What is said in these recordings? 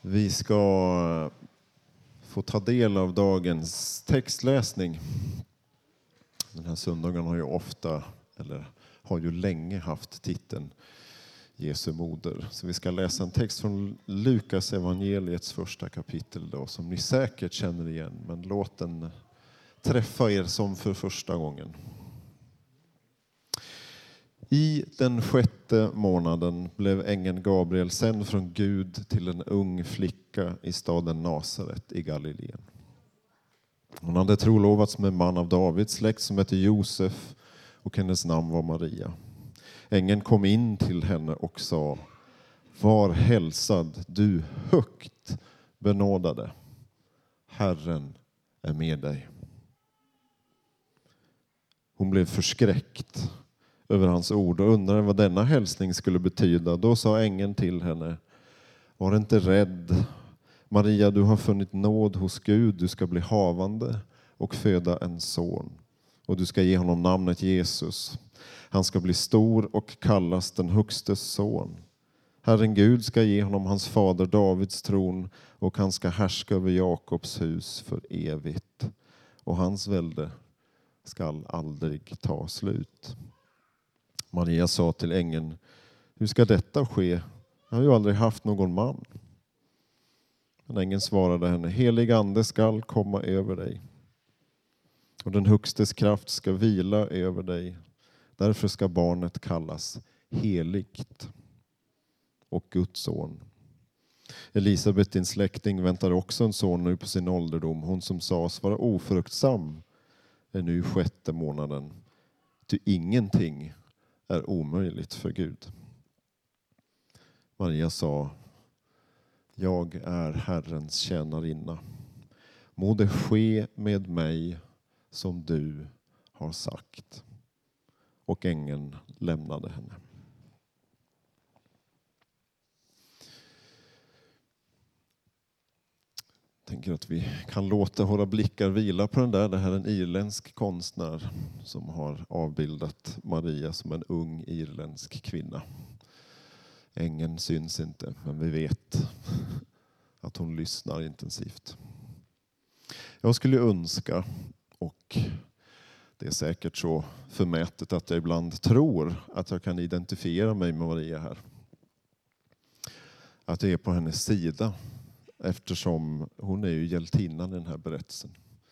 Vi ska få ta del av dagens textläsning. Den här söndagen har ju länge haft titeln Jesu moder. Så vi ska läsa en text från Lukas evangeliets första kapitel då, som ni säkert känner igen, men låt den träffa er som för första gången. I den 6:e månaden blev ängeln Gabriel sänd från Gud till en ung flicka i staden Nasaret i Galileen. Hon hade trolovats med en man av Davids släkt som hette Josef, och hennes namn var Maria. Ängeln kom in till henne och sa: var hälsad, du högt benådade. Herren är med dig. Hon blev förskräckt över hans ord och undrade vad denna hälsning skulle betyda. Då sa ängeln till henne: var inte rädd, Maria, du har funnit nåd hos Gud. Du ska bli havande och föda en son, och du ska ge honom namnet Jesus. Han ska bli stor och kallas den högstes son. Herren Gud ska ge honom hans fader Davids tron, och han ska härska över Jakobs hus för evigt, och hans välde skall aldrig ta slut. Maria sa till ängeln: hur ska detta ske? Jag har ju aldrig haft någon man. Men ängeln svarade henne: helig ande skall komma över dig, och den högstes kraft ska vila över dig. Därför ska barnet kallas heligt och Guds son. Elisabet, din släkting, väntar också en son nu på sin ålderdom. Hon som sades vara ofruktsam är nu i 6:e månaden. Ty ingenting är omöjligt för Gud. Maria sa: jag är Herrens tjänarinna. Må det ske med mig som du har sagt. Och ängeln lämnade henne. Jag tänker att vi kan låta våra blickar vila på den där. Det här är en irländsk konstnär som har avbildat Maria som en ung irländsk kvinna. Ängeln syns inte, men vi vet att hon lyssnar intensivt. Jag skulle önska, och det är säkert så förmätet att jag ibland tror att jag kan identifiera mig med Maria här. Att jag är på hennes sida, eftersom hon är ju hjältinnan i den här berättelsen.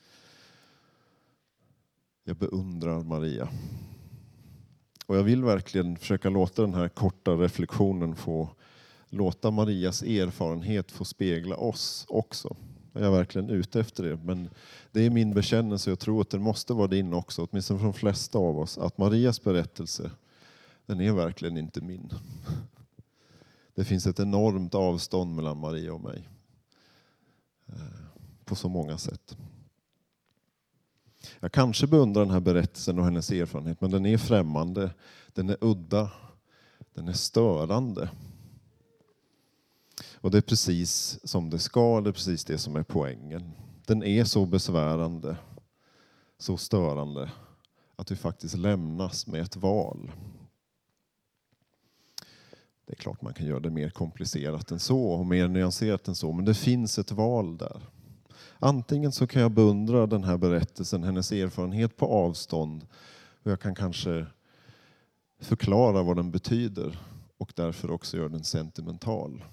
Jag beundrar Maria. Och jag vill verkligen försöka låta den här korta reflektionen få låta Marias erfarenhet få spegla oss också. Jag är verkligen ute efter det, men det är min bekännelse. Jag tror att det måste vara din också, åtminstone för de flesta av oss, att Marias berättelse, den är verkligen inte min. Det finns ett enormt avstånd mellan Maria och mig. På så många sätt. Jag kanske beundrar den här berättelsen och hennes erfarenhet, men den är främmande, den är udda, den är störande. Och det är precis som det ska, det är precis det som är poängen. Den är så besvärande, så störande, att vi faktiskt lämnas med ett val. Det är klart man kan göra det mer komplicerat än så och mer nyanserat än så, men det finns ett val där. Antingen så kan jag beundra den här berättelsen, hennes erfarenhet på avstånd, och jag kan kanske förklara vad den betyder och därför också göra den sentimental.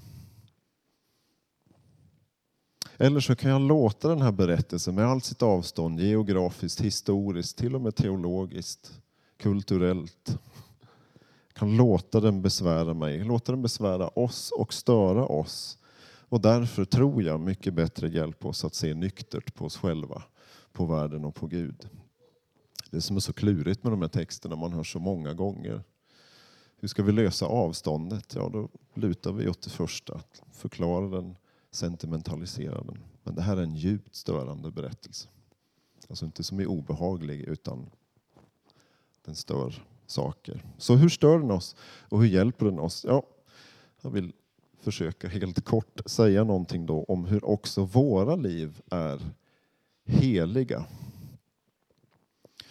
Eller så kan jag låta den här berättelsen med allt sitt avstånd, geografiskt, historiskt, till och med teologiskt, kulturellt. Jag kan låta den besvära mig, låta den besvära oss och störa oss. Och därför tror jag mycket bättre hjälpa oss att se nyktert på oss själva, på världen och på Gud. Det som är så klurigt med de här texterna man hör så många gånger. Hur ska vi lösa avståndet? Ja, då lutar vi åt det första, att förklara den, sentimentalisera den. Men det här är en djupt störande berättelse. Alltså inte som är obehaglig, utan den stör saker. Så hur stör den oss och hur hjälper den oss? Ja, jag vill försöka helt kort säga någonting då om hur också våra liv är heliga.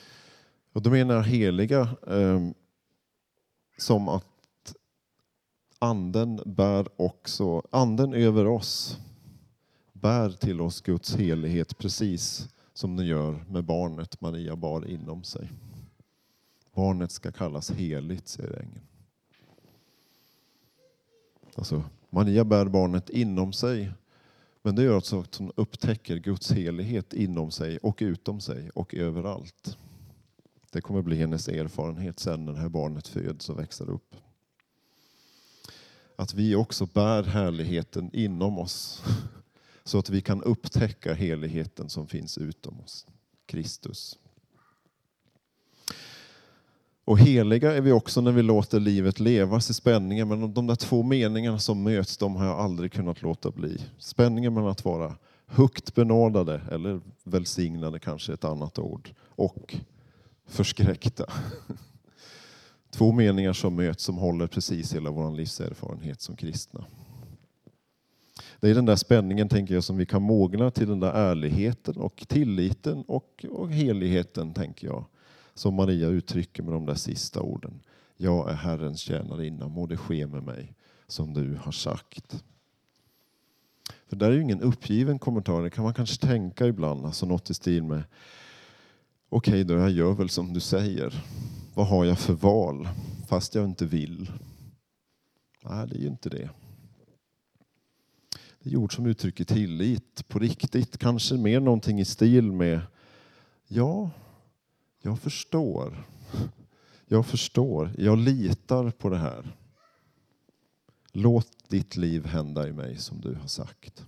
Och då menar jag heliga som att anden över oss bär till oss Guds helighet precis som den gör med barnet Maria bar inom sig. Barnet ska kallas heligt, säger ängeln. Alltså, Maria bär barnet inom sig, men det gör också att hon upptäcker Guds helighet inom sig och utom sig och överallt. Det kommer bli hennes erfarenhet sen när det här barnet föds och växer upp. Att vi också bär härligheten inom oss så att vi kan upptäcka heligheten som finns utom oss. Kristus. Och heliga är vi också när vi låter livet levas i spänningen. Men de där två meningarna som möts, de har jag aldrig kunnat låta bli. Spänningen mellan att vara högt benådade, eller välsignade kanske ett annat ord, och förskräckta. Två meningar som möts som håller precis hela vår livserfarenhet som kristna. Det är den där spänningen, tänker jag, som vi kan mogna till, den där ärligheten och tilliten och heligheten, tänker jag. Som Maria uttrycker med de där sista orden. Jag är Herrens tjänarinna, må det ske med mig som du har sagt. För där är ju ingen uppgiven kommentar, det kan man kanske tänka ibland. Alltså något i stil med, okej då, jag gör väl som du säger. Vad har jag för val? Fast jag inte vill. Nej, det är ju inte det. Det är ord som uttrycker tillit på riktigt. Kanske mer någonting i stil med, ja, jag förstår. Jag litar på det här. Låt ditt liv hända i mig som du har sagt.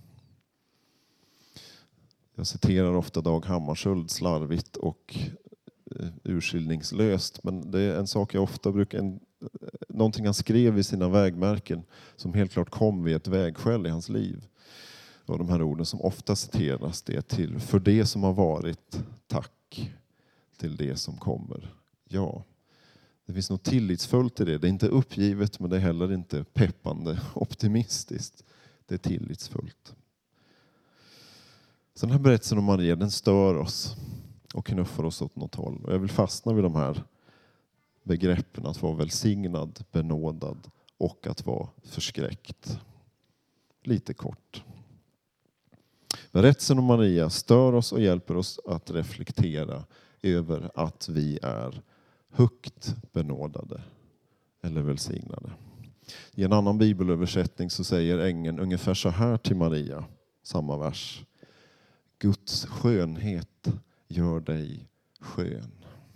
Jag citerar ofta Dag Hammarskjöld slarvigt och urskiljningslöst. Men det är en sak jag ofta brukar... Någonting han skrev i sina vägmärken som helt klart kom vid ett vägskäl i hans liv. Och de här orden som ofta citeras, det är till för det som har varit, tack. Till det som kommer, ja. Det finns något tillitsfullt i det. Det är inte uppgivet, men det är heller inte peppande, optimistiskt. Det är tillitsfullt. Så den här berättelsen om Maria, den stör oss och knuffar oss åt något håll. Och jag vill fastna vid de här begreppen, att vara välsignad, benådad och att vara förskräckt. Lite kort. Berättelsen om Maria stör oss och hjälper oss att reflektera över att vi är högt benådade eller välsignade. I en annan bibelöversättning så säger ängeln ungefär så här till Maria, samma vers. Guds skönhet gör dig skön.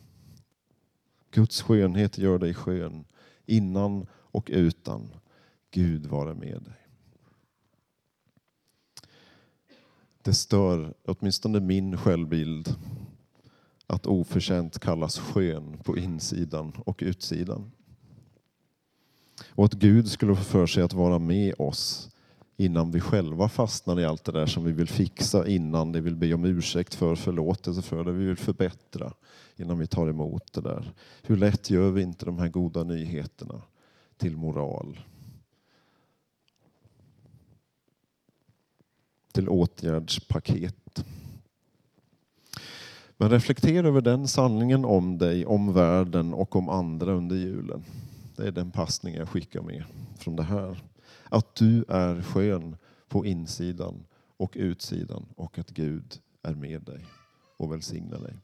Guds skönhet gör dig skön innan och utan. Gud vare med dig. Det stör åtminstone min självbild att oförtjänt kallas skön på insidan och utsidan. Och att Gud skulle få för sig att vara med oss innan vi själva fastnar i allt det där som vi vill fixa innan, det vill be om ursäkt för, förlåtelse för, det vi vill förbättra innan vi tar emot det där. Hur lätt gör vi inte de här goda nyheterna till moral? Till åtgärdspaket. Men reflektera över den sanningen om dig, om världen och om andra under julen. Det är den passning jag skickar med från det här. Att du är skön på insidan och utsidan och att Gud är med dig och välsignar dig.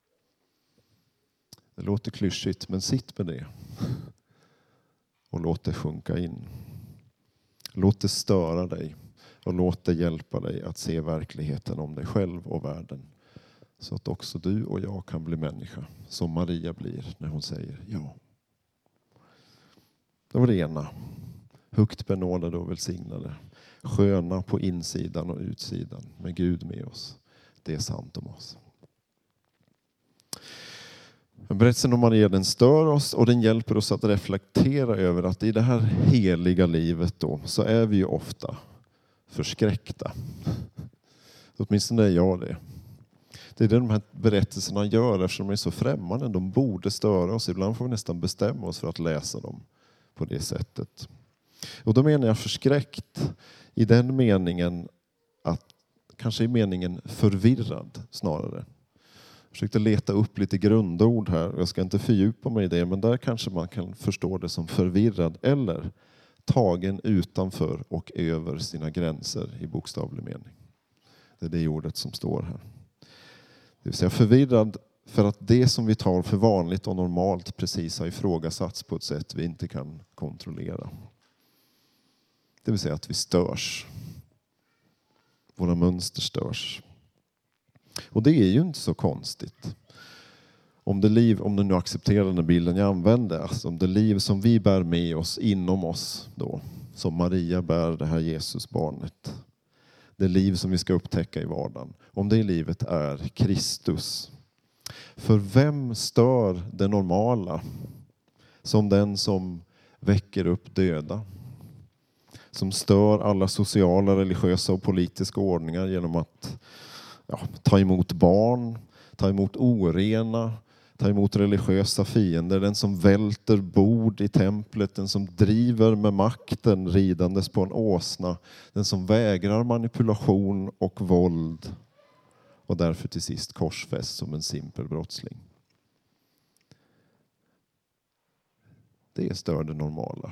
Det låter klyschigt, men sitt med det. Och låt det sjunka in. Låt det störa dig och låt det hjälpa dig att se verkligheten om dig själv och världen. Så att också du och jag kan bli människa som Maria blir när hon säger ja. Det var det ena. Högt benådade och välsignade. Sköna på insidan och utsidan. Med Gud med oss. Det är sant om oss. Berättelsen om Maria, den stör oss och den hjälper oss att reflektera över att i det här heliga livet då, så är vi ju ofta förskräckta. Åtminstone är jag det. Det är det de här berättelserna gör eftersom de är så främmande. De borde störa oss. Ibland får vi nästan bestämma oss för att läsa dem på det sättet. Och då menar jag förskräckt i den meningen att, kanske i meningen förvirrad snarare. Jag försökte leta upp lite grundord här. Jag ska inte fördjupa mig i det, men där kanske man kan förstå det som förvirrad eller tagen utanför och över sina gränser i bokstavlig mening. Det är det ordet som står här. Det vill säga förvirrad för att det som vi tar för vanligt och normalt precis har ifrågasatts på ett sätt vi inte kan kontrollera. Det vill säga att vi störs. Våra mönster störs. Och det är ju inte så konstigt. Om du nu accepterar den här bilden jag använder, alltså om det liv som vi bär med oss inom oss då, som Maria bär det här Jesusbarnet. Det liv som vi ska upptäcka i vardagen. Om det livet är Kristus. För vem stör det normala som den som väcker upp döda? Som stör alla sociala, religiösa och politiska ordningar genom att ta emot barn, ta emot orena, ta emot religiösa fiender. Den som välter bord i templet, den som driver med makten ridandes på en åsna. Den som vägrar manipulation och våld och därför till sist korsfäst som en simpel brottsling. Det stör det normala.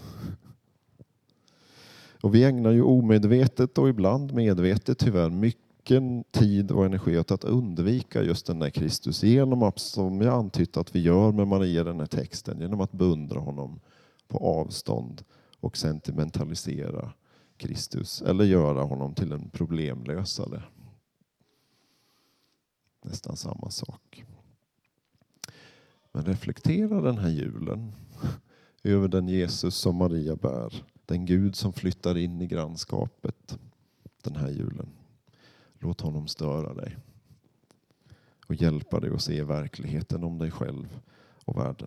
Och vi ägnar ju omedvetet och ibland medvetet tyvärr mycket tid och energi åt att undvika just den där Kristus genom att, som jag antytt att vi gör med Maria den här texten, genom att beundra honom på avstånd och sentimentalisera Kristus eller göra honom till en problemlösare. Nästan samma sak. Men reflektera den här julen över den Jesus som Maria bär. Den Gud som flyttar in i grannskapet den här julen. Låt honom störa dig. Och hjälpa dig att se verkligheten om dig själv och världen.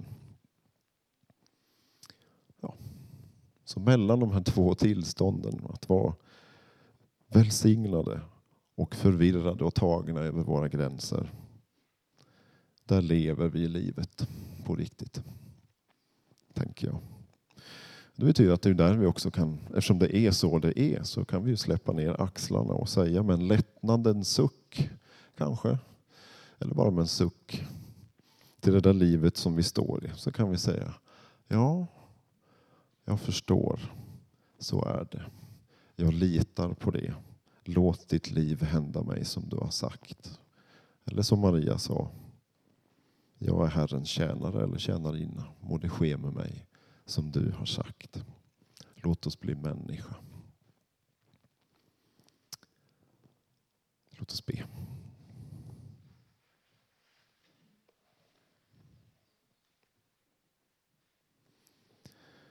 Ja. Så mellan de här två tillstånden, att vara välsignade och förvirrade och tagna över våra gränser. Där lever vi livet på riktigt. Tänker jag. Det betyder att det är där vi också kan, eftersom det är så det är, så kan vi ju släppa ner axlarna och säga med en lättnadens suck kanske. Eller bara med en suck till det där livet som vi står i. Så kan vi säga, ja, jag förstår, så är det. Jag litar på det. Låt ditt liv hända mig som du har sagt. Eller som Maria sa, jag är Herrens tjänare eller tjänarinna. Må det ske med mig som du har sagt. Låt oss bli människa. Låt oss be.